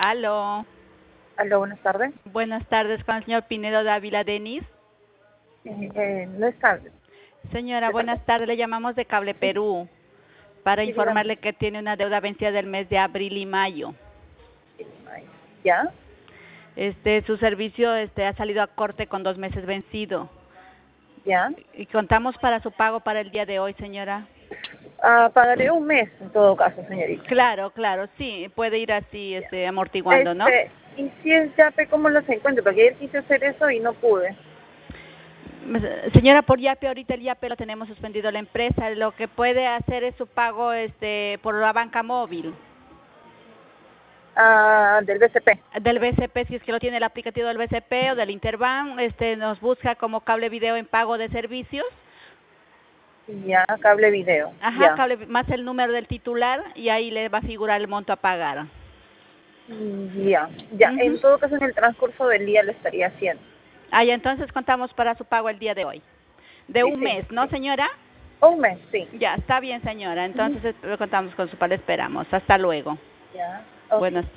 Aló. Aló, buenas tardes. Buenas tardes, con el señor Pinedo Dávila Denis. No está. Señora, buenas tardes. Le llamamos de Cable Perú para Sí, informarle que tiene una deuda vencida del mes de abril y mayo. dígame. ¿Ya? Su servicio ha salido a corte con 2 meses vencido. ¿Ya? Y contamos para su pago para el día de hoy, señora. Pagaré un mes en todo caso, señorita. Claro, sí, puede ir así, Ya. amortiguando, ¿no? Y si es Yape, ¿cómo los encuentro? Porque ayer quise hacer eso y no pude. Señora, por Yape, ahorita el Yape lo tenemos suspendido la empresa. Lo que puede hacer es su pago por la banca móvil. Del BCP. Del BCP, si es que lo tiene el aplicativo del BCP o del Interbank, nos busca como Cable Video en pago de servicios. Ya, cable video. Ajá, Ya. cable más el número del titular y ahí le va a figurar el monto a pagar. Ya. En todo caso, en el transcurso del día lo estaría haciendo. Ah, ya, entonces contamos para su pago el día de hoy. De un mes, ¿no, señora? Un mes, sí. Ya, está bien, señora. Entonces lo contamos con su pago, esperamos. Hasta luego. Ya. Okay. Buenas tardes.